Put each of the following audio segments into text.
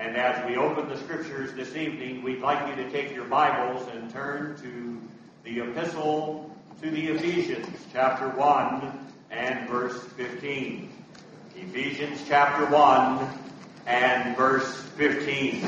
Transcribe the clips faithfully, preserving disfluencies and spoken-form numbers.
And as we open the Scriptures this evening, we'd like you to take your Bibles and turn to the Epistle to the Ephesians, chapter one and verse fifteen. Ephesians chapter one and verse fifteen.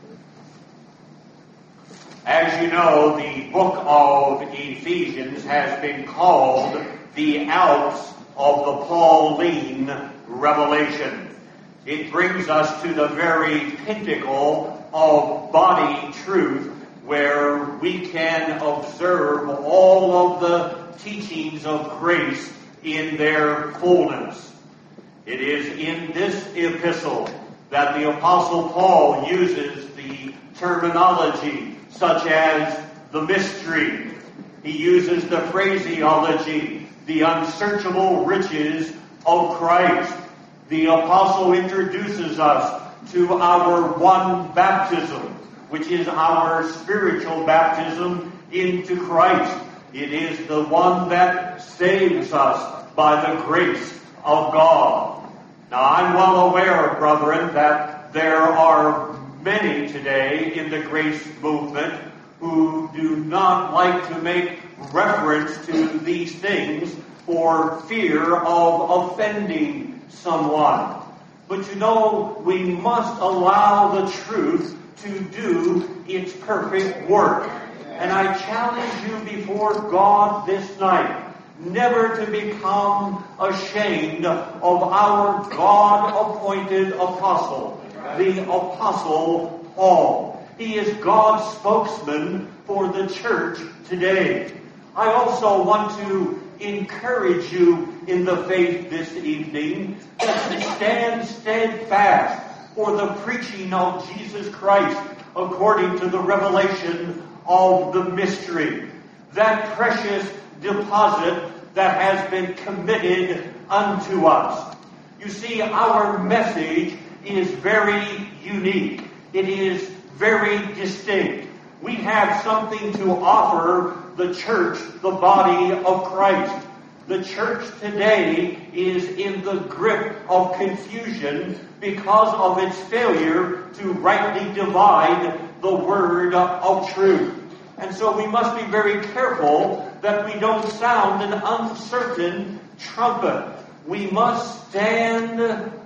As you know, the book of Ephesians has been called the Alps of the Pauline Revelation. It brings us to the very pinnacle of body truth, where we can observe all of the teachings of grace in their fullness. It is in this epistle that the Apostle Paul uses the terminology such as the mystery. He uses the phraseology, the unsearchable riches of Christ. The apostle introduces us to our one baptism, which is our spiritual baptism into Christ. It is the one that saves us by the grace of God. Now, I'm well aware, brethren, that there are many today in the grace movement who do not like to make reference to these things for fear of offending someone. But you know, we must allow the truth to do its perfect work. And I challenge you before God this night never to become ashamed of our God-appointed apostle, the Apostle Paul. He is God's spokesman for the church today. I also want to encourage you in the faith this evening that to stand steadfast for the preaching of Jesus Christ according to the revelation of the mystery, that precious deposit that has been committed unto us. You see, our message is very unique. It is very distinct. We have something to offer the church, the body of Christ. The church today is in the grip of confusion because of its failure to rightly divide the word of truth. And so we must be very careful that we don't sound an uncertain trumpet. We must stand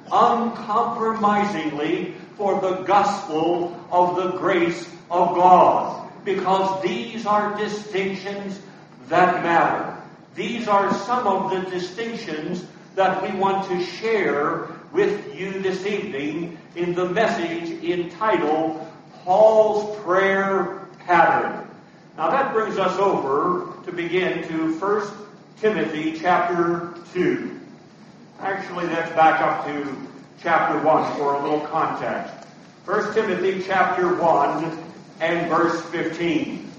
uncompromisingly for the gospel of the grace of God, because these are distinctions that matter. These are some of the distinctions that we want to share with you this evening in the message entitled Paul's Prayer Pattern. Now that brings us over to begin to First Timothy chapter two. Actually, let's back up to chapter one for a little context. First Timothy chapter one and verse fifteen.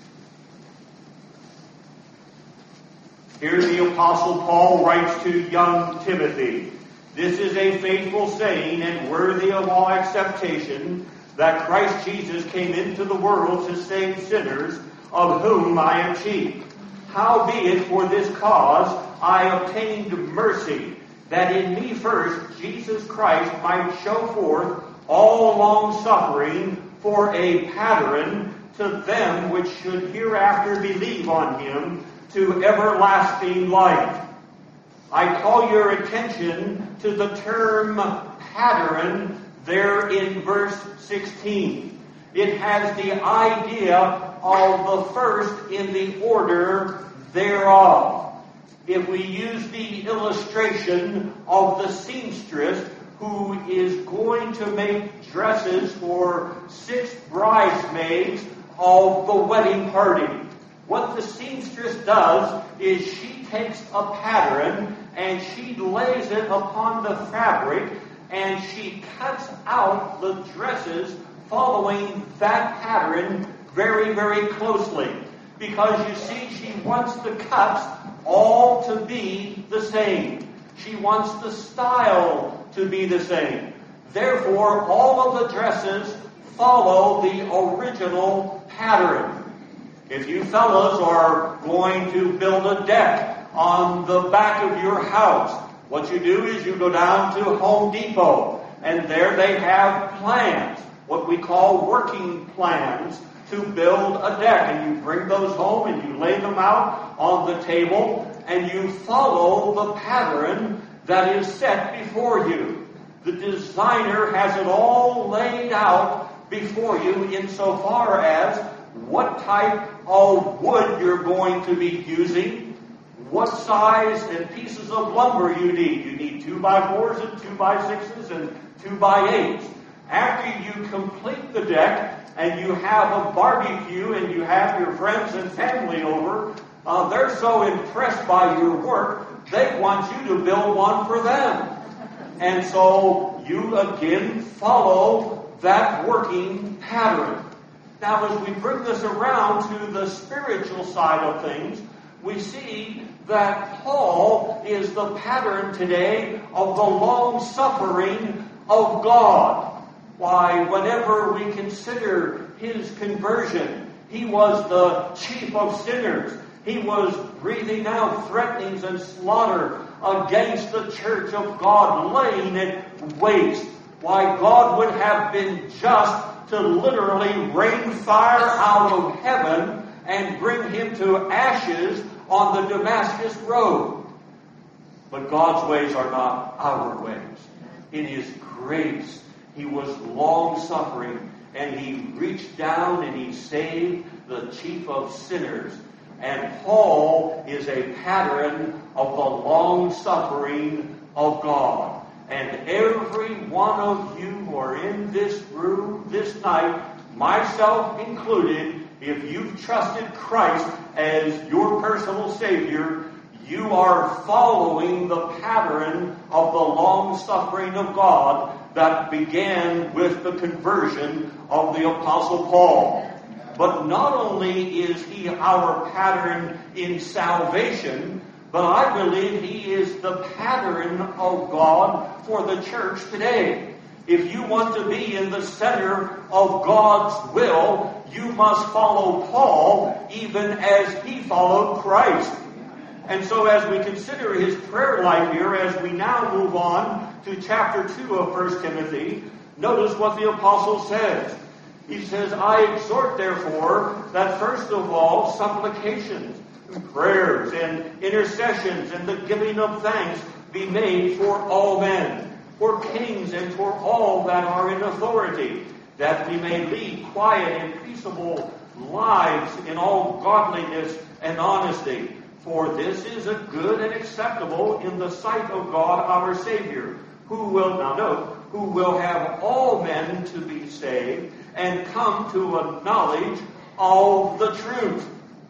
Here the Apostle Paul writes to young Timothy, "This is a faithful saying and worthy of all acceptation, that Christ Jesus came into the world to save sinners, of whom I am chief. Howbeit for this cause I obtained mercy, that in me first Jesus Christ might show forth all long suffering for a pattern to them which should hereafter believe on him to everlasting life." I call your attention to the term pattern there in verse sixteen. It has the idea of the first in the order thereof. If we use the illustration of the seamstress who is going to make dresses for six bridesmaids of the wedding party, what the seamstress does is she takes a pattern and she lays it upon the fabric and she cuts out the dresses following that pattern very, very closely. Because you see, she wants the cuts all to be the same. She wants the style to be the same. Therefore, all of the dresses follow the original pattern. If you fellas are going to build a deck on the back of your house, what you do is you go down to Home Depot And there they have plans, what we call working plans, to build a deck. And you bring those home and you lay them out on the table and you follow the pattern that is set before you. The designer has it all laid out before you insofar as what type of wood you're going to be using, what size and pieces of lumber you need. You need two by fours and two by sixes and two by eights. After you complete the deck and you have a barbecue and you have your friends and family over, uh, they're so impressed by your work, they want you to build one for them. And so you again follow that working pattern. Now, as we bring this around to the spiritual side of things, we see that Paul is the pattern today of the long-suffering of God. Why, whenever we consider his conversion, he was the chief of sinners. He was breathing out threatenings and slaughter against the church of God, laying it waste. Why, God would have been just to literally rain fire out of heaven and bring him to ashes on the Damascus road. But God's ways are not our ways. In his grace, he was long-suffering, and he reached down and he saved the chief of sinners. And Paul is a pattern of the long-suffering of God. And every one of you who are in this room this night, myself included, if you've trusted Christ as your personal Savior, you are following the pattern of the long-suffering of God that began with the conversion of the Apostle Paul. But not only is he our pattern in salvation, but I believe he is the pattern of God for the church today. If you want to be in the center of God's will, you must follow Paul even as he followed Christ. And so as we consider his prayer life here, as we now move on to chapter two of First Timothy, notice what the apostle says. He says, I exhort, therefore, that first of all, supplications, and prayers, and intercessions, and the giving of thanks be made for all men, for kings, and for all that are in authority, that we may lead quiet and peaceable lives in all godliness and honesty. For this is a good and acceptable in the sight of God our Savior, who will, now note, who will have all men to be saved and come to a knowledge of the truth.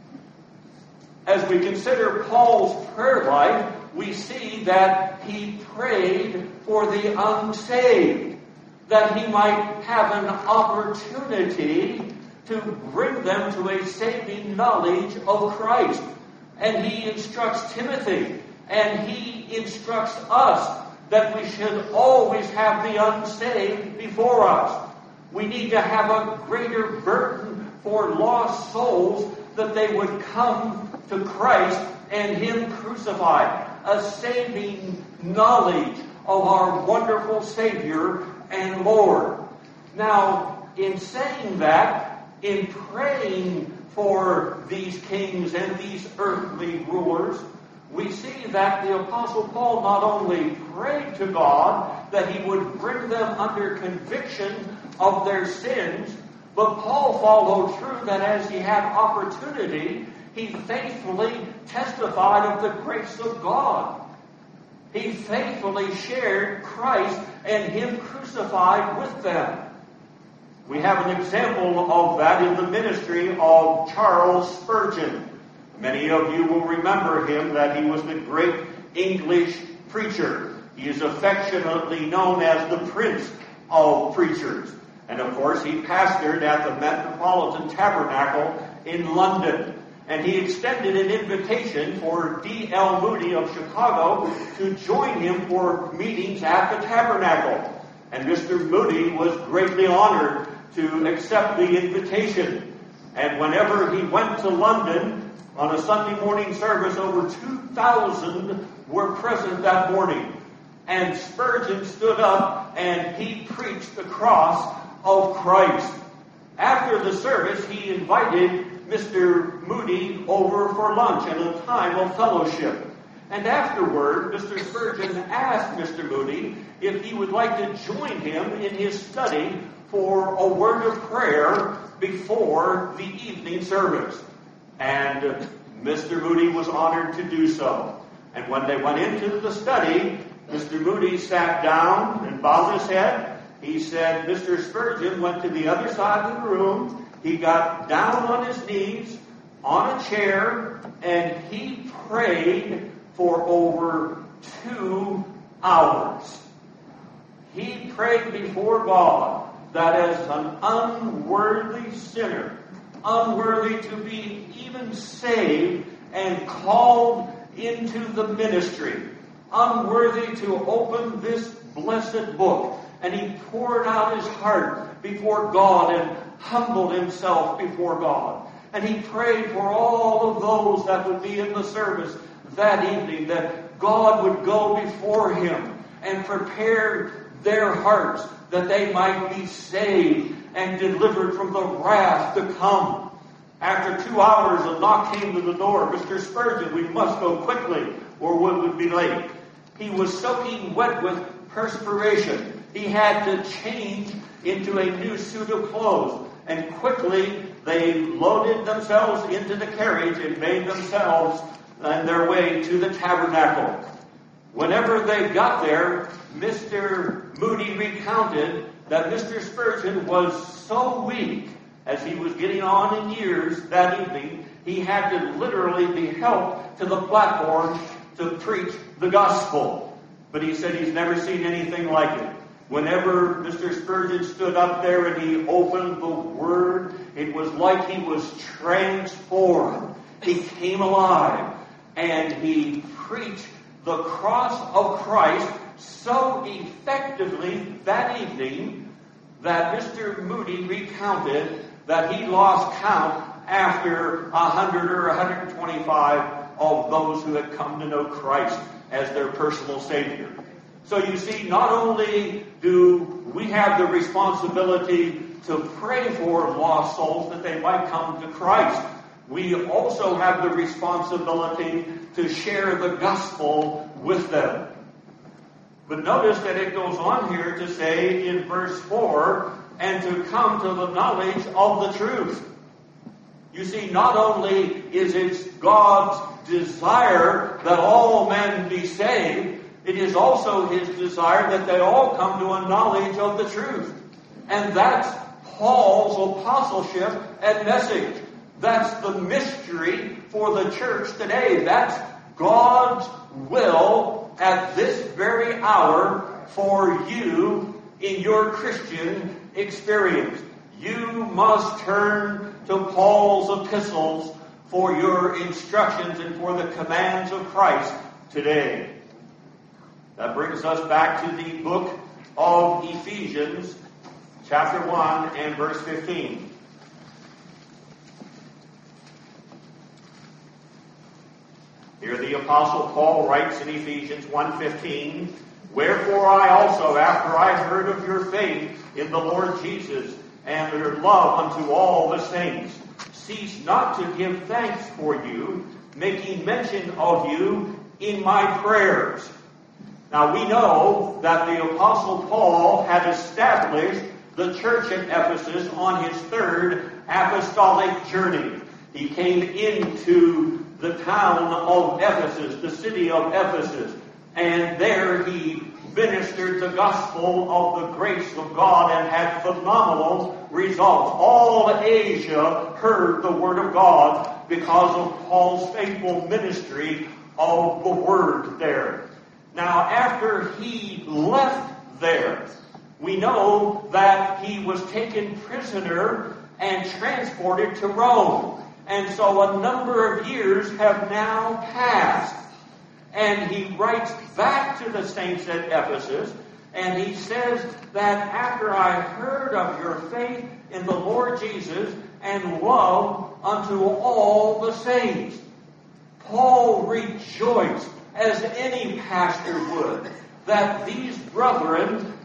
As we consider Paul's prayer life, we see that he prayed for the unsaved, that he might have an opportunity to bring them to a saving knowledge of Christ. And he instructs Timothy, and he instructs us that we should always have the unsaved before us. We need to have a greater burden for lost souls, that they would come to Christ and him crucified. A saving knowledge of our wonderful Savior and Lord. Now, in saying that, in praying for these kings and these earthly rulers, we see that the Apostle Paul not only prayed to God that he would bring them under conviction of their sins, but Paul followed through that as he had opportunity, he faithfully testified of the grace of God. He faithfully shared Christ and him crucified with them. We have an example of that in the ministry of Charles Spurgeon. Many of you will remember him, that he was the great English preacher. He is affectionately known as the Prince of Preachers. And of course, he pastored at the Metropolitan Tabernacle in London. And he extended an invitation for D L Moody of Chicago to join him for meetings at the Tabernacle. And Mister Moody was greatly honored to accept the invitation. And whenever he went to London on a Sunday morning service, over two thousand were present that morning. And Spurgeon stood up up and he preached the cross of Christ. After the service, he invited Mister Moody over for lunch and a time of fellowship. And afterward, Mister Spurgeon asked Mister Moody if he would like to join him in his study for a word of prayer before the evening service. And Mister Moody was honored to do so. And when they went into the study, Mister Moody sat down and bowed his head. He said Mister Spurgeon went to the other side of the room. He got down on his knees on a chair and he prayed for over two hours. He prayed before God that as an unworthy sinner, unworthy to be even saved and called into the ministry, unworthy to open this blessed book, and he poured out his heart before God and humbled himself before God. And he prayed for all of those that would be in the service that evening, that God would go before him and prepare their hearts that they might be saved and delivered from the wrath to come. After two hours, a knock came to the door. Mister Spurgeon, we must go quickly or we would be late. He was soaking wet with perspiration. He had to change into a new suit of clothes. And quickly they loaded themselves into the carriage and made themselves on their way to the tabernacle. Whenever they got there, Mister Moody recounted that Mister Spurgeon was so weak as he was getting on in years that evening, he had to literally be helped to the platform to preach the gospel. But he said he's never seen anything like it. Whenever Mister Spurgeon stood up there and he opened the Word, it was like he was transformed. He came alive and he preached the cross of Christ so effectively that evening that Mister Moody recounted that he lost count after one hundred or one hundred twenty-five of those who had come to know Christ as their personal Savior. So you see, not only do we have the responsibility to pray for lost souls that they might come to Christ, we also have the responsibility to share the gospel with them. But notice that it goes on here to say in verse four, and to come to the knowledge of the truth. You see, not only is it God's desire that all men be saved, it is also his desire that they all come to a knowledge of the truth. And that's Paul's apostleship and message. That's the mystery for the church today. That's God's will at this very hour for you in your Christian experience. You must turn to Paul's epistles for your instructions and for the commands of Christ today. That brings us back to the book of Ephesians, chapter one and verse fifteen. Here the Apostle Paul writes in Ephesians one fifteen, wherefore I also, after I heard of your faith in the Lord Jesus and your love unto all the saints, cease not to give thanks for you, making mention of you in my prayers. Now we know that the Apostle Paul had established the church at Ephesus on his third apostolic journey. He came into the town of Ephesus, the city of Ephesus, and there he ministered the gospel of the grace of God and had phenomenal results. All Asia heard the word of God because of Paul's faithful ministry of the word there. Now, after he left there, we know that he was taken prisoner and transported to Rome. And so a number of years have now passed. And he writes back to the saints at Ephesus, and he says that after I heard of your faith in the Lord Jesus and love unto all the saints, Paul rejoiced, as any pastor would, that these brethren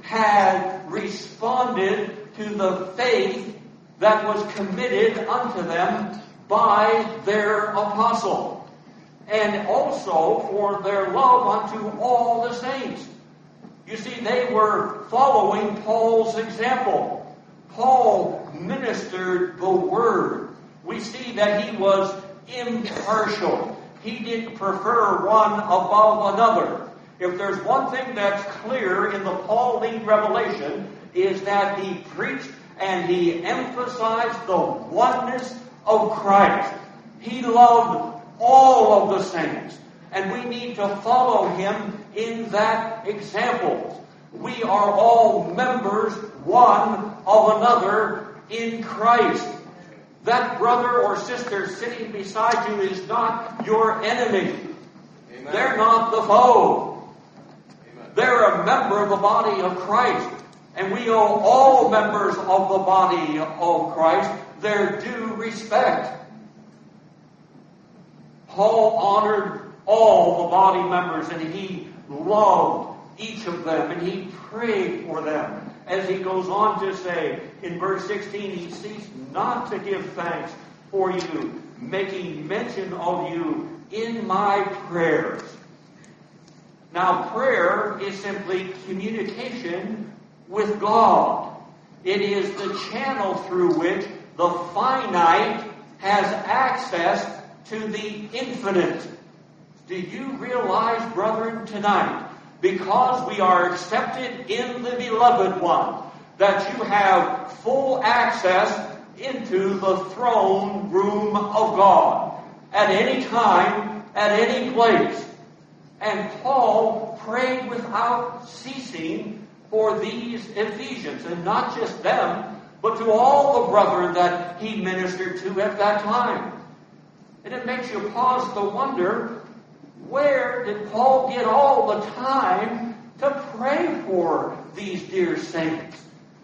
had responded to the faith that was committed unto them by their apostle, and also for their love unto all the saints. You see, they were following Paul's example. Paul ministered the word. We see that he was impartial. He didn't prefer one above another. If there's one thing that's clear in the Pauline revelation, is that he preached and he emphasized the oneness of Christ. He loved all of the saints, and we need to follow him in that example. We are all members one of another in Christ. That brother or sister sitting beside you is not your enemy. Amen. They're not the foe. Amen. They're a member of the body of Christ. And we owe all members of the body of Christ their due respect. Paul honored all the body members, and he loved each of them, and he prayed for them. As he goes on to say in verse sixteen, he ceased not to give thanks for you, making mention of you in my prayers. Now, prayer is simply communication with God. It is the channel through which the finite has access to the infinite. Do you realize, brethren, tonight, because we are accepted in the Beloved One, that you have full access into the throne room of God at any time, at any place? And Paul prayed without ceasing for these Ephesians, and not just them, but to all the brethren that he ministered to at that time. And it makes you pause to wonder, where did Paul get all the time to pray for these dear saints?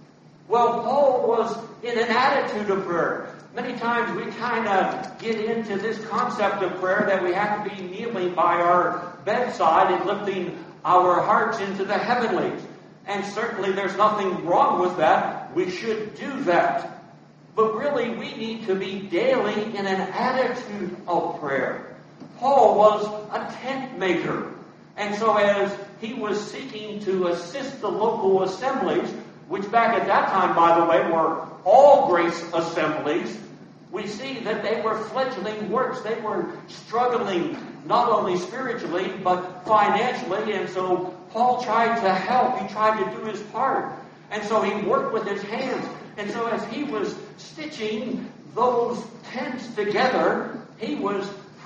Well, Paul was in an attitude of prayer. Many times we kind of get into this concept of prayer that we have to be kneeling by our bedside and lifting our hearts into the heavenlies. And certainly there's nothing wrong with that. We should do that. But really, we need to be daily in an attitude of prayer. Paul was a tent maker. And so as he was seeking to assist the local assemblies, which back at that time, by the way, were all grace assemblies, we see that they were fledgling works. They were struggling not only spiritually, but financially. And so Paul tried to help. He tried to do his part. And so he worked with his hands. And so as he was stitching those tents together, he was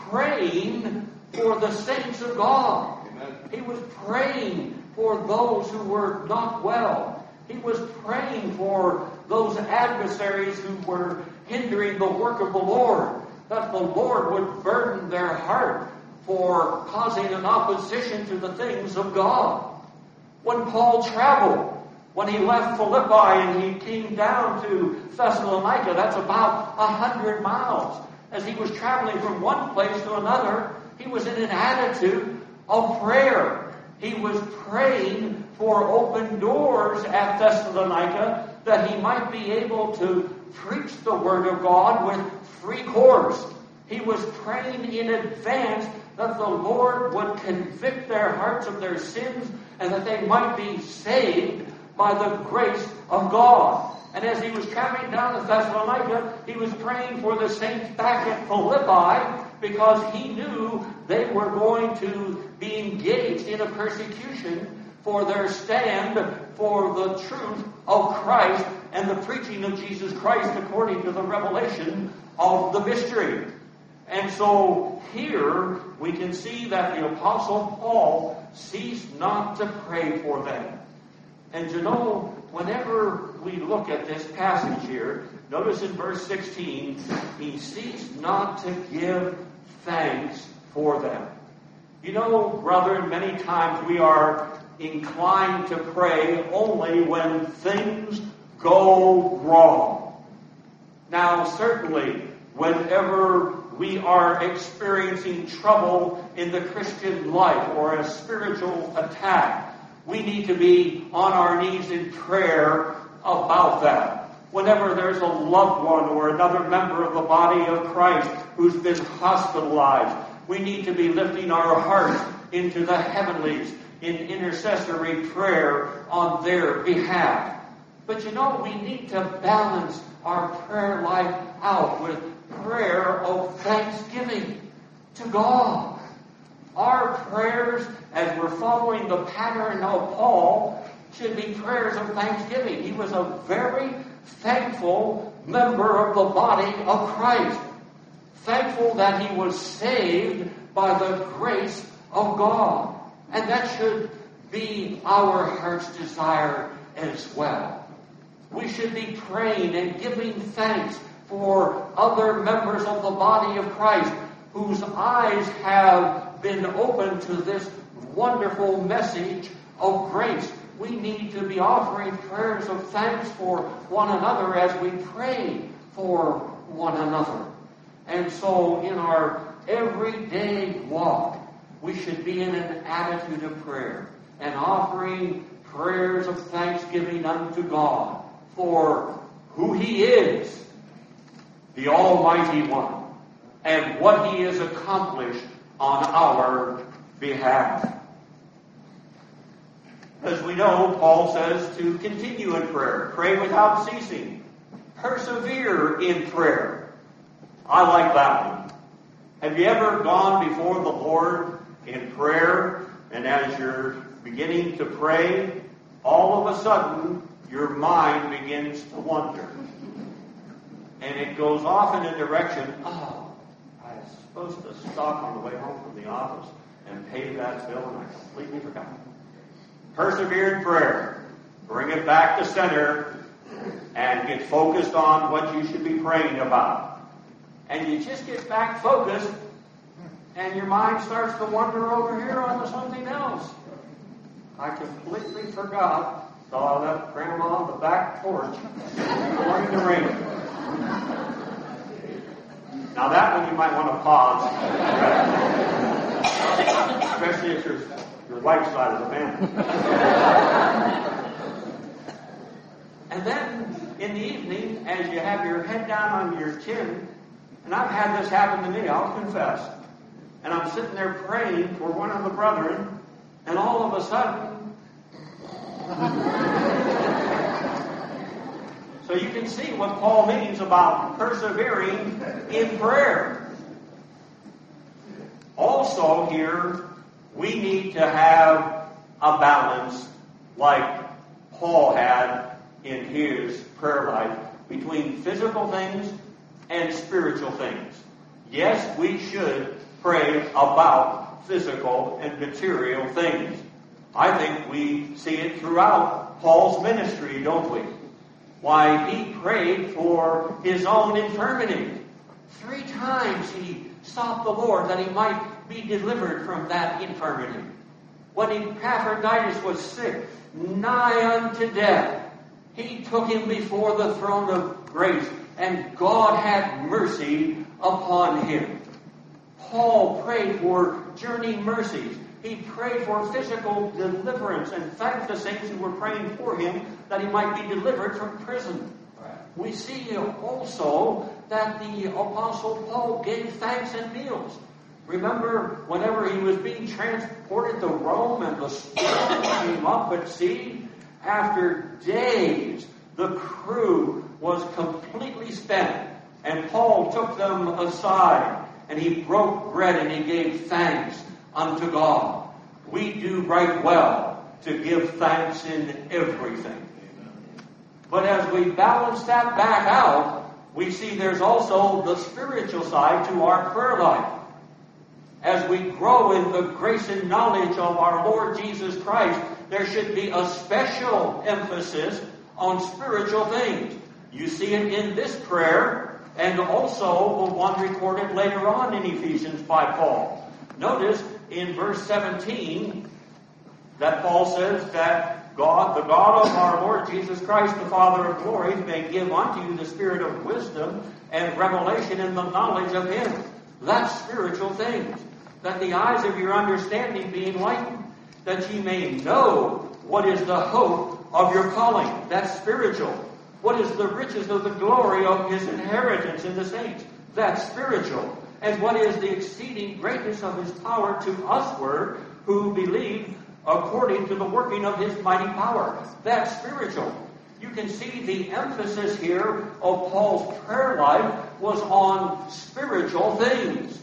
praying for the saints of God. Amen. He was praying for those who were not well. He was praying for those adversaries who were hindering the work of the Lord, that the Lord would burden their heart for causing an opposition to the things of God. When Paul traveled, when he left Philippi and he came down to Thessalonica, that's about a hundred miles. As he was traveling from one place to another, he was in an attitude of prayer. He was praying for open doors at Thessalonica, that he might be able to preach the Word of God with free course. He was praying in advance that the Lord would convict their hearts of their sins and that they might be saved by the grace of God. And as he was traveling down to Thessalonica, he was praying for the saints back at Philippi, because he knew they were going to be engaged in a persecution for their stand for the truth of Christ and the preaching of Jesus Christ according to the revelation of the mystery. And so here we can see that the Apostle Paul ceased not to pray for them. And you know, whenever we look at this passage here, notice in verse sixteen, he ceased not to give thanks for them. You know, brethren, many times we are inclined to pray only when things go wrong. Now, certainly, whenever we are experiencing trouble in the Christian life or a spiritual attack, We need to be on our knees in prayer about that. Whenever there's a loved one or another member of the body of Christ who's been hospitalized, we need to be lifting our hearts into the heavenlies in intercessory prayer on their behalf. But you know, we need to balance our prayer life out with prayer of thanksgiving to God. Our prayers, as we're following the pattern of Paul, should be prayers of thanksgiving. He was a very thankful member of the body of Christ. Thankful that he was saved by the grace of God. And that should be our heart's desire as well. We should be praying and giving thanks for other members of the body of Christ whose eyes have been opened to this wonderful message of grace. We need to be offering prayers of thanks for one another as we pray for one another. And so in our everyday walk, we should be in an attitude of prayer and offering prayers of thanksgiving unto God for who He is, the Almighty One, and what He has accomplished on our behalf. As we know, Paul says to continue in prayer, pray without ceasing, persevere in prayer. I like that one. Have you ever gone before the Lord in prayer, and as you're beginning to pray, all of a sudden your mind begins to wander, and it goes off in a direction, oh, I was supposed to stop on the way home from the office and pay that bill, and I completely forgot. Persevere in prayer. Bring it back to center and get focused on what you should be praying about. And you just get back focused, and your mind starts to wander over here onto something else. I completely forgot, so I left Grandma on the back porch pouring the rain. Now that one you might want to pause, especially if you're your right side of the family. And then in the evening, as you have your head down on your chin, and I've had this happen to me, I'll confess, and I'm sitting there praying for one of the brethren, and all of a sudden, so you can see what Paul means about persevering in prayer. Also here, we need to have a balance like Paul had in his prayer life between physical things and spiritual things. Yes, we should pray about physical and material things. I think we see it throughout Paul's ministry, don't we? Why, he prayed for his own infirmity. Three times he sought the Lord that he might be delivered from that infirmity. When Epaphroditus was sick, nigh unto death, he took him before the throne of grace, and God had mercy upon him. Paul prayed for journey mercies. He prayed for physical deliverance and thanked the saints who were praying for him that he might be delivered from prison. We see also that the Apostle Paul gave thanks and meals. Remember, whenever he was being transported to Rome and the storm came up at sea, after days, the crew was completely spent. And Paul took them aside, and he broke bread and he gave thanks unto God. We do right well to give thanks in everything. But as we balance that back out, we see there's also the spiritual side to our prayer life. As we grow in the grace and knowledge of our Lord Jesus Christ, there should be a special emphasis on spiritual things. You see it in this prayer, and also the one recorded later on in Ephesians by Paul. Notice in verse seventeen that Paul says that God, the God of our Lord Jesus Christ, the Father of glory, may give unto you the spirit of wisdom and revelation in the knowledge of Him. That's spiritual things. That the eyes of your understanding be enlightened, that ye may know What is the hope of your calling? That's spiritual. What is the riches of the glory of his inheritance in the saints? That's spiritual. And what is the exceeding greatness of his power to usward who believe according to the working of his mighty power? That's spiritual. You can see the emphasis here of Paul's prayer life was on spiritual things.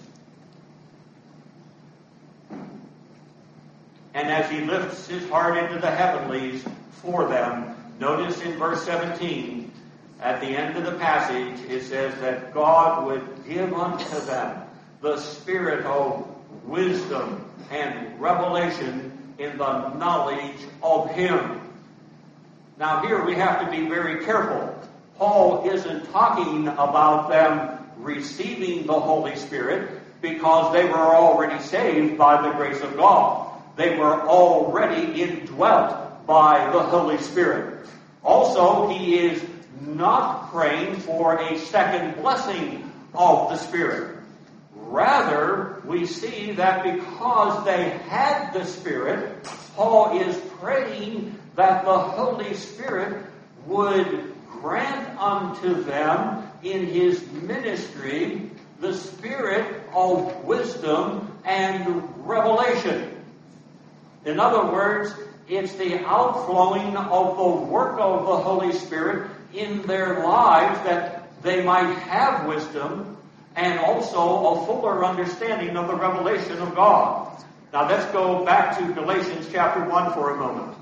And as he lifts his heart into the heavenlies for them, notice in verse seventeen, at the end of the passage, it says that God would give unto them the spirit of wisdom and revelation in the knowledge of him. Now here we have to be very careful. Paul isn't talking about them receiving the Holy Spirit because they were already saved by the grace of God. They were already indwelt by the Holy Spirit. Also, he is not praying for a second blessing of the Spirit. Rather, we see that because they had the Spirit, Paul is praying that the Holy Spirit would grant unto them in his ministry the spirit of wisdom and revelation. In other words, it's the outflowing of the work of the Holy Spirit in their lives that they might have wisdom and also a fuller understanding of the revelation of God. Now let's go back to Galatians chapter one for a moment.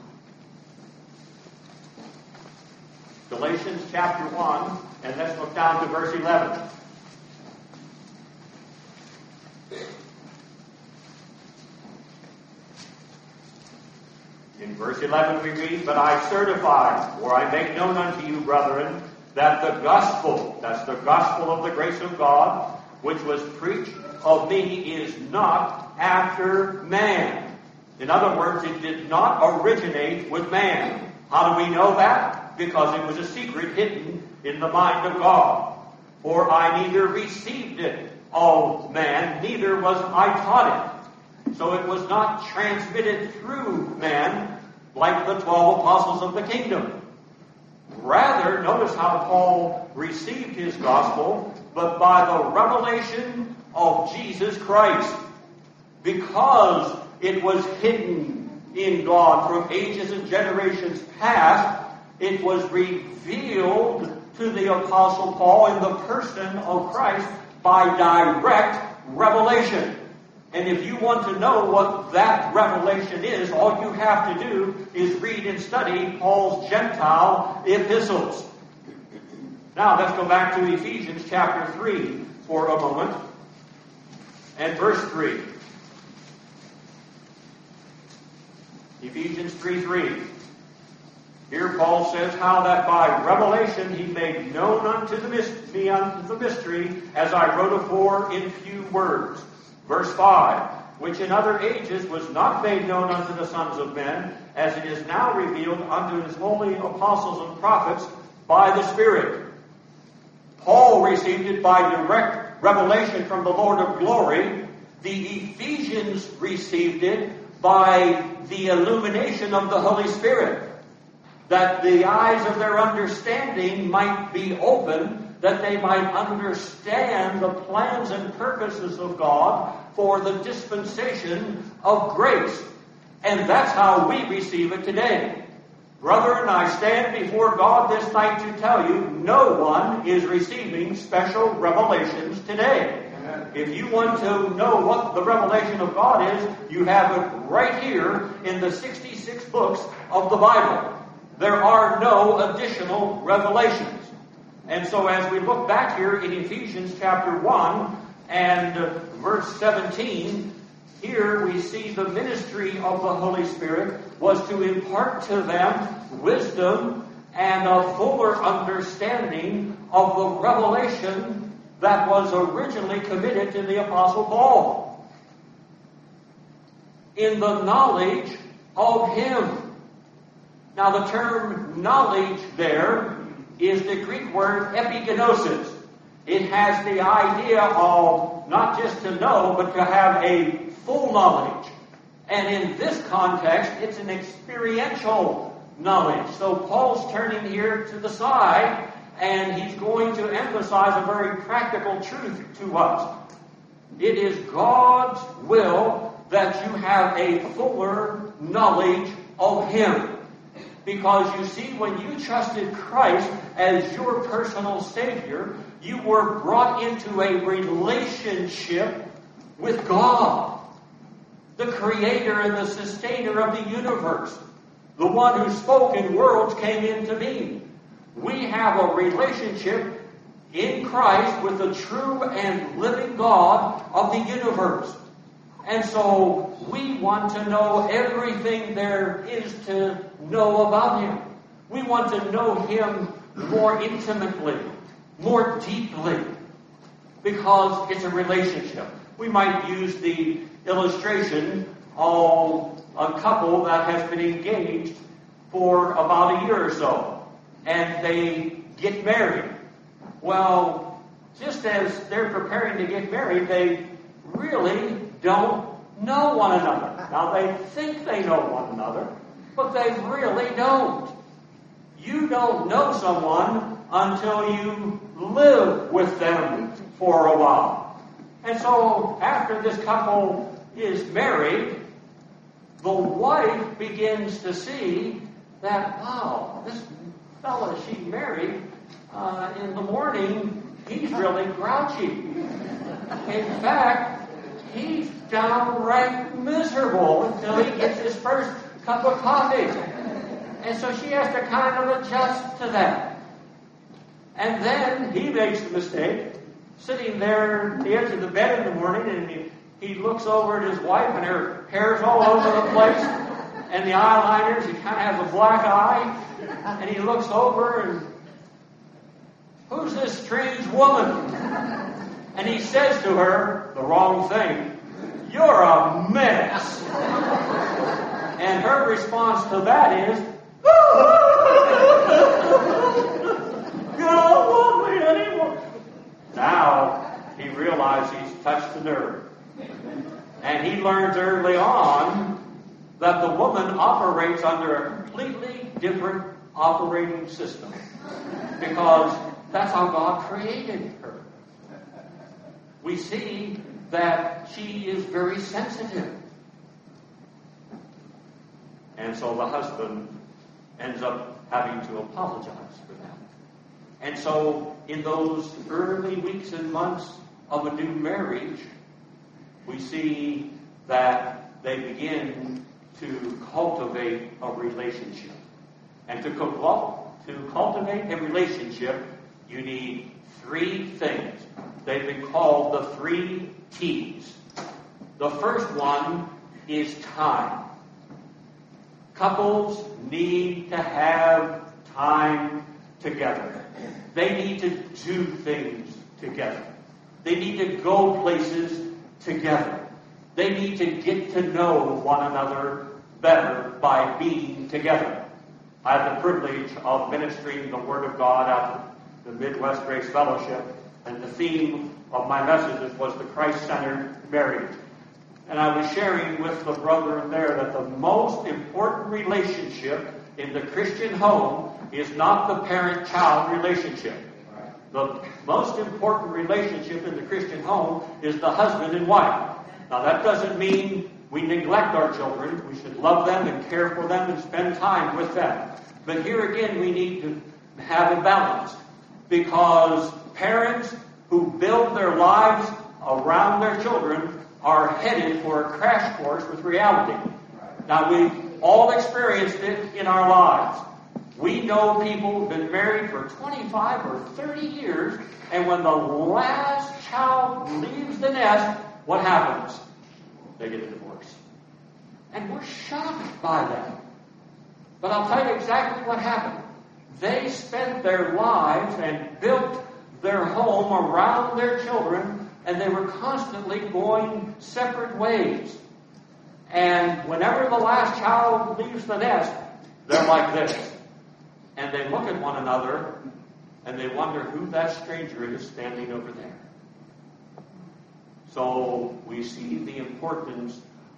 Galatians chapter one, and let's look down to verse eleven. In verse eleven we read, "But I certify, or I make known unto you, brethren, that the gospel," that's the gospel of the grace of God, "which was preached of me is not after man." In other words, it did not originate with man. How do we know that? Because it was a secret hidden in the mind of God. "For I neither received it of man, neither was I taught it." So it was not transmitted through man like the twelve apostles of the kingdom. Rather, notice how Paul received his gospel, but by the revelation of Jesus Christ. Because it was hidden in God from ages and generations past, it was revealed to the Apostle Paul in the person of Christ by direct revelation. And if you want to know what that revelation is, all you have to do is read and study Paul's Gentile epistles. Now let's go back to Ephesians chapter three for a moment. And verse three. Ephesians three three. Here Paul says how that by revelation he made known unto the me unto the mystery, as I wrote afore in few words. Verse five, which in other ages was not made known unto the sons of men, as it is now revealed unto his holy apostles and prophets by the Spirit. Paul received it by direct revelation from the Lord of glory. The Ephesians received it by the illumination of the Holy Spirit, that the eyes of their understanding might be open, that they might understand the plans and purposes of God for the dispensation of grace. And that's how we receive it today. Brethren, I stand before God this night to tell you, no one is receiving special revelations today. Amen. If you want to know what the revelation of God is, you have it right here in the sixty-six books of the Bible. There are no additional revelations. And so as we look back here in Ephesians chapter one and uh, verse seventeen, here we see the ministry of the Holy Spirit was to impart to them wisdom and a fuller understanding of the revelation that was originally committed to the Apostle Paul. In the knowledge of him. Now the term knowledge there is the Greek word epigenosis. It has the idea of not just to know, but to have a full knowledge. And in this context, it's an experiential knowledge. So Paul's turning here to the side, and he's going to emphasize a very practical truth to us. It is God's will that you have a fuller knowledge of Him. Because you see, when you trusted Christ as your personal Savior, you were brought into a relationship with God, the Creator and the Sustainer of the universe, the one who spoke and worlds came into being. We have a relationship in Christ with the true and living God of the universe. And so we want to know everything there is to know about Him. We want to know Him more intimately, more deeply, because it's a relationship. We might use the illustration of a couple that has been engaged for about a year or so, and they get married. Well, just as they're preparing to get married, they really don't know one another. Now, they think they know one another, but they really don't. You don't know someone until you live with them for a while. And so, after this couple is married, the wife begins to see that, wow, this fella she married, uh, in the morning, he's really grouchy. In fact, he's downright miserable until he gets his first cup of coffee. And so she has to kind of adjust to that. And then he makes the mistake, sitting there at the edge of the bed in the morning, and he, he looks over at his wife, and her hair's all over the place, and the eyeliners, he kind of has a black eye, and he looks over, and who's this strange woman? And he says to her the wrong thing. You're a mess. And her response to that is, you don't want me anymore. Now he realizes he's touched the nerve. And he learns early on that the woman operates under a completely different operating system. Because that's how God created her. We see that she is very sensitive. And so the husband ends up having to apologize for that. And so in those early weeks and months of a new marriage, we see that they begin to cultivate a relationship. And to, co- to cultivate a relationship, you need three things. They've been called the three T's. The first one is time. Couples need to have time together. They need to do things together. They need to go places together. They need to get to know one another better by being together. I had the privilege of ministering the Word of God at the Midwest Grace Fellowship, and the theme of my messages was the Christ-centered marriage. And I was sharing with the brethren there that the most important relationship in the Christian home is not the parent-child relationship. The most important relationship in the Christian home is the husband and wife. Now, that doesn't mean we neglect our children. We should love them and care for them and spend time with them. But here again, we need to have a balance, because parents who build their lives around their children are headed for a crash course with reality. Now, we've all experienced it in our lives. We know people who've been married for twenty-five or thirty years, and when the last child leaves the nest, what happens? They get a divorce. And we're shocked by that. But I'll tell you exactly what happened. They spent their lives and built their home around their children, and they were constantly going separate ways. And whenever the last child leaves the nest, they're like this. And they look at one another, and they wonder who that stranger is standing over there. So we see the importance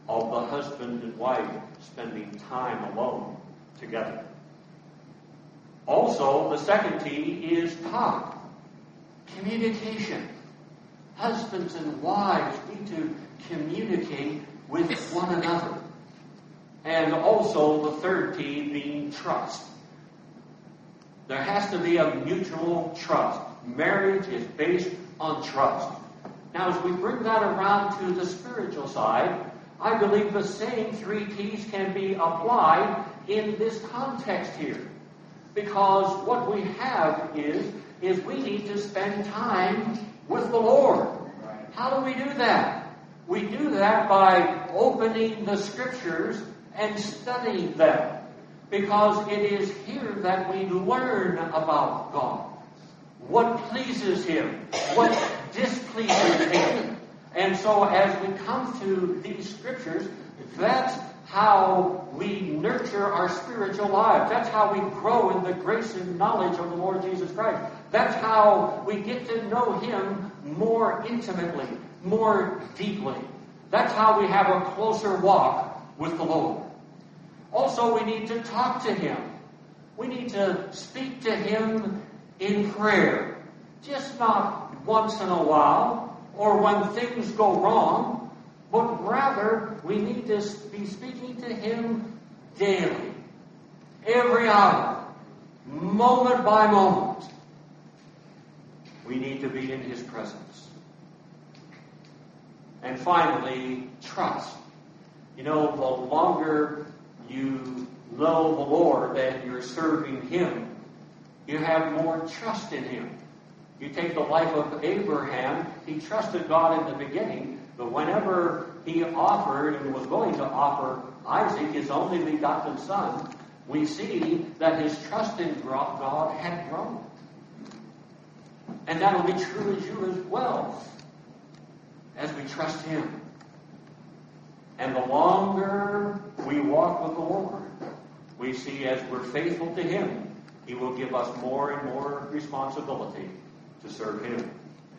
of the husband and wife spending time alone together. Also, the second T is talk, communication. Husbands and wives need to communicate with one another. And also the third T being trust. There has to be a mutual trust. Marriage is based on trust. Now, as we bring that around to the spiritual side, I believe the same three T's can be applied in this context here. Because what we have is, is we need to spend time with the Lord. How do we do that? We do that by opening the Scriptures and studying them. Because it is here that we learn about God. What pleases Him? What displeases Him? And so as we come to these Scriptures, that's how we nurture our spiritual lives. That's how we grow in the grace and knowledge of the Lord Jesus Christ. That's how we get to know Him more intimately, more deeply. That's how we have a closer walk with the Lord. Also, we need to talk to Him. We need to speak to Him in prayer. Just not once in a while or when things go wrong, but rather we need to be speaking to Him daily, every hour, moment by moment. We need to be in His presence. And finally, trust. You know, the longer you know the Lord and you're serving Him, you have more trust in Him. You take the life of Abraham, he trusted God in the beginning, but whenever he offered and was going to offer Isaac, his only begotten son, we see that his trust in God had grown. And that will be true as you as well, as we trust Him. And the longer we walk with the Lord, we see as we're faithful to Him, He will give us more and more responsibility to serve Him.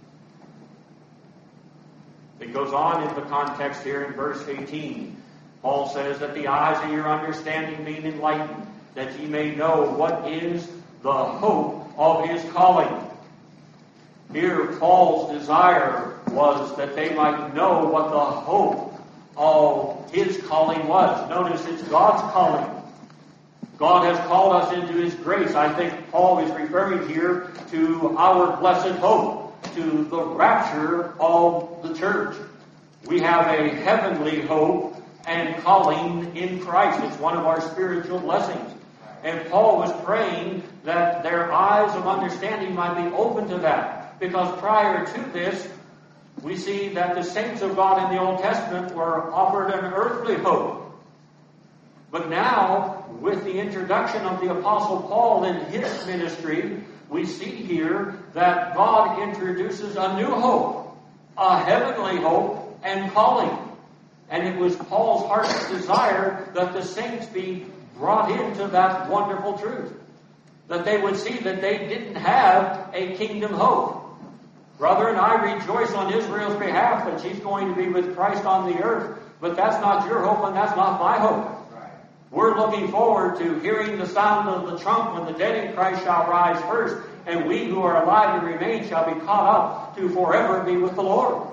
It goes on in the context here in verse eighteen. Paul says that the eyes of your understanding being enlightened, that ye may know what is the hope of His calling. Here, Paul's desire was that they might know what the hope of His calling was. Notice it's God's calling. God has called us into His grace. I think Paul is referring here to our blessed hope, to the rapture of the church. We have a heavenly hope and calling in Christ. It's one of our spiritual blessings. And Paul was praying that their eyes of understanding might be open to that. Because prior to this, we see that the saints of God in the Old Testament were offered an earthly hope. But now, with the introduction of the Apostle Paul in his ministry, we see here that God introduces a new hope, a heavenly hope and calling. And it was Paul's heart's desire that the saints be brought into that wonderful truth. That they would see that they didn't have a kingdom hope. Brethren, I rejoice on Israel's behalf that she's going to be with Christ on the earth, but that's not your hope and that's not my hope. Right. We're looking forward to hearing the sound of the trump when the dead in Christ shall rise first, and we who are alive and remain shall be caught up to forever be with the Lord.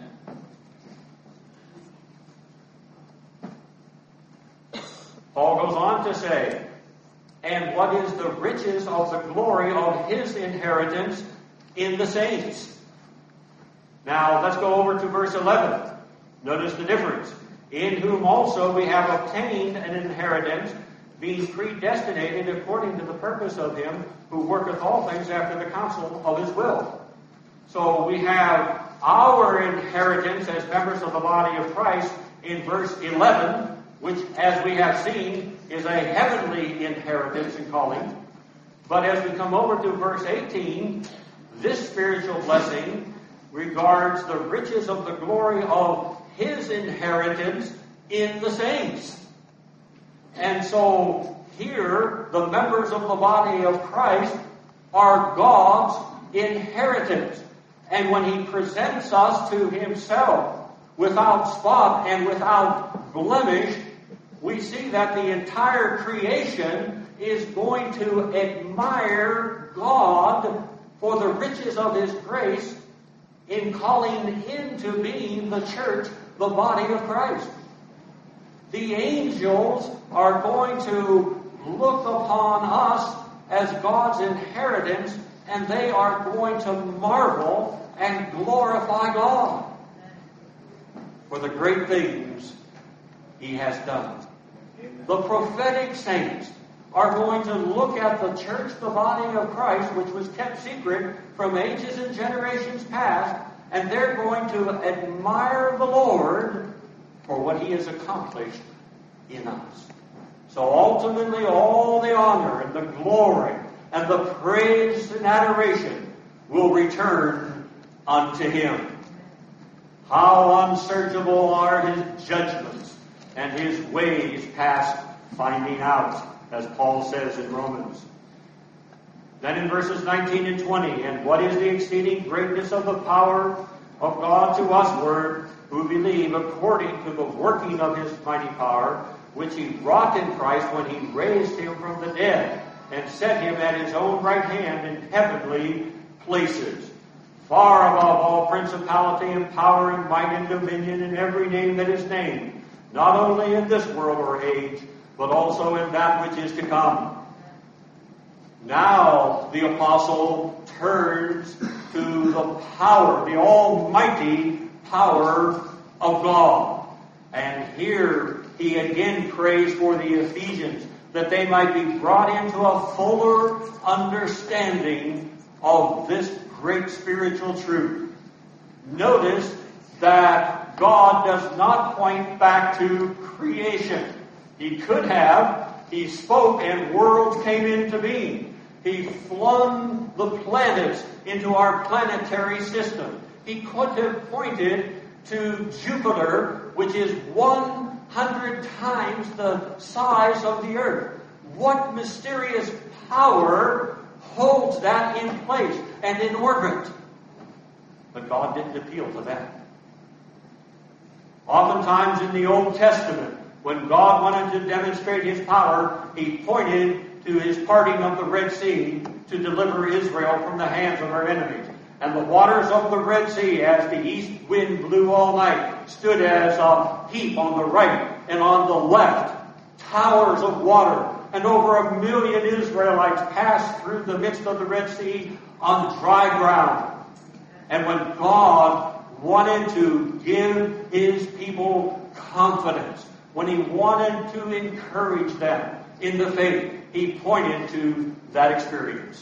Paul goes on to say, and what is the riches of the glory of His inheritance in the saints? Now, let's go over to verse eleven. Notice the difference. In whom also we have obtained an inheritance, being predestinated according to the purpose of Him who worketh all things after the counsel of His will. So we have our inheritance as members of the body of Christ in verse eleven, which, as we have seen, is a heavenly inheritance and calling. But as we come over to verse eighteen, this spiritual blessing regards the riches of the glory of His inheritance in the saints. And so here, the members of the body of Christ are God's inheritance. And when He presents us to Himself without spot and without blemish, we see that the entire creation is going to admire God for the riches of His grace in calling into being the church, the body of Christ. The angels are going to look upon us as God's inheritance, and they are going to marvel and glorify God for the great things He has done. The prophetic saints are going to look at the church, the body of Christ, which was kept secret from ages and generations past, and they're going to admire the Lord for what He has accomplished in us. So ultimately, all the honor and the glory and the praise and adoration will return unto Him. How unsearchable are His judgments, and His ways past finding out, as Paul says in Romans. Then in verses nineteen and twenty, and what is the exceeding greatness of the power of God to usward, who believe, according to the working of His mighty power, which He wrought in Christ when He raised Him from the dead, and set Him at His own right hand in heavenly places, far above all principality and power and might and dominion and every name that is named, not only in this world or age, but also in that which is to come. Now the apostle turns to the power, the almighty power of God. And here he again prays for the Ephesians, that they might be brought into a fuller understanding of this great spiritual truth. Notice that God does not point back to creation. He could have. He spoke and worlds came into being. He flung the planets into our planetary system. He could have pointed to Jupiter, which is one hundred times the size of the earth. What mysterious power holds that in place and in orbit? But God didn't appeal to that. Oftentimes in the Old Testament, when God wanted to demonstrate His power, He pointed to His parting of the Red Sea to deliver Israel from the hands of our enemies. And the waters of the Red Sea, as the east wind blew all night, stood as a heap on the right and on the left, towers of water. And over a million Israelites passed through the midst of the Red Sea on dry ground. And when God wanted to give His people confidence, when He wanted to encourage them in the faith, He pointed to that experience.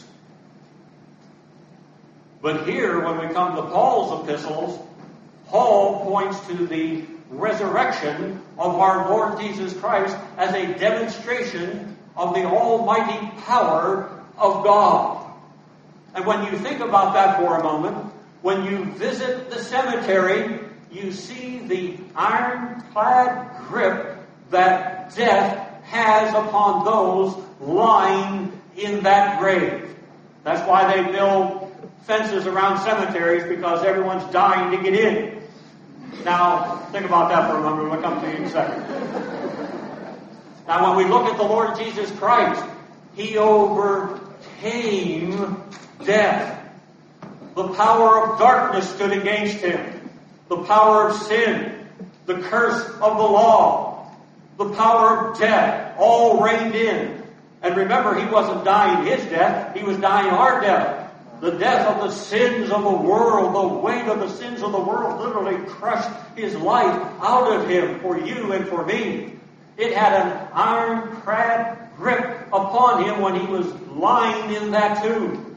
But here, when we come to Paul's epistles, Paul points to the resurrection of our Lord Jesus Christ as a demonstration of the almighty power of God. And when you think about that for a moment, when you visit the cemetery, you see the ironclad grip that death has upon those lying in that grave. That's why they build fences around cemeteries, because everyone's dying to get in. Now, think about that for a moment. We'll come to you in a second. Now, when we look at the Lord Jesus Christ, He overcame death. The power of darkness stood against Him. The power of sin, the curse of the law, the power of death, all reigned in. And remember, He wasn't dying His death, He was dying our death. The death of the sins of the world, the weight of the sins of the world literally crushed His life out of Him for you and for me. It had an ironclad grip upon Him when He was lying in that tomb.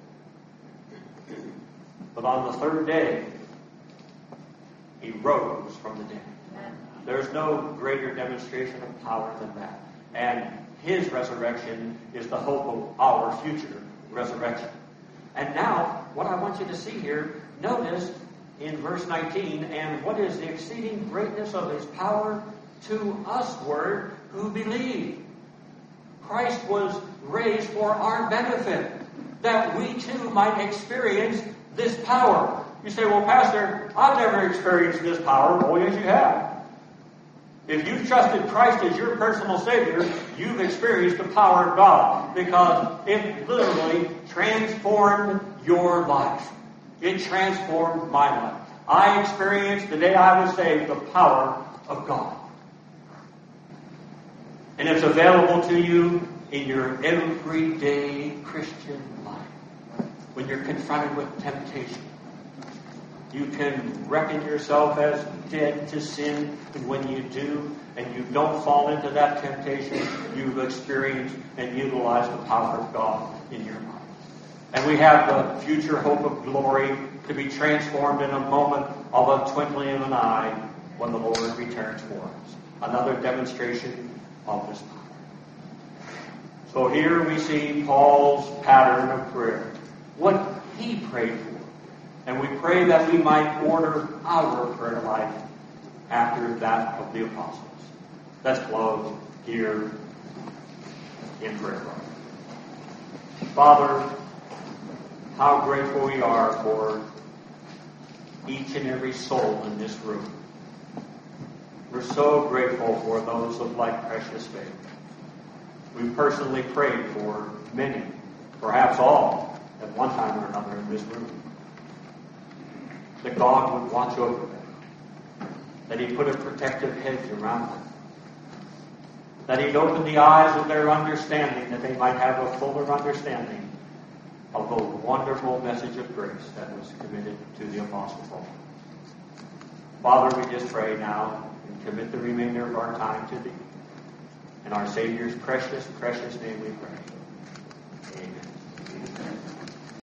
But on the third day, He rose from the dead. There's no greater demonstration of power than that. And His resurrection is the hope of our future resurrection. And now, what I want you to see here, notice in verse nineteen, and what is the exceeding greatness of His power to usward who believe. Christ was raised for our benefit, that we too might experience this power. You say, well, Pastor, I've never experienced this power. Oh, yes, you have. If you've trusted Christ as your personal Savior, you've experienced the power of God because it literally transformed your life. It transformed my life. I experienced the day I was saved the power of God. And it's available to you in your everyday Christian life. When you're confronted with temptation, you can reckon yourself as dead to sin, and when you do, and you don't fall into that temptation, you've experienced and utilized the power of God in your life. And we have the future hope of glory to be transformed in a moment of a twinkling of an eye when the Lord returns for us. Another demonstration of this power. So here we see Paul's pattern of prayer. What he prayed for. And we pray that we might order our prayer life after that of the apostles. Let's close here in prayer. Father, how grateful we are for each and every soul in this room. We're so grateful for those of like precious faith. We personally prayed for many, perhaps all, at one time or another in this room. That God would watch over them. That He'd put a protective hedge around them. That He'd open the eyes of their understanding that they might have a fuller understanding of the wonderful message of grace that was committed to the Apostle Paul. Father, we just pray now and commit the remainder of our time to Thee. In our Savior's precious, precious name we pray.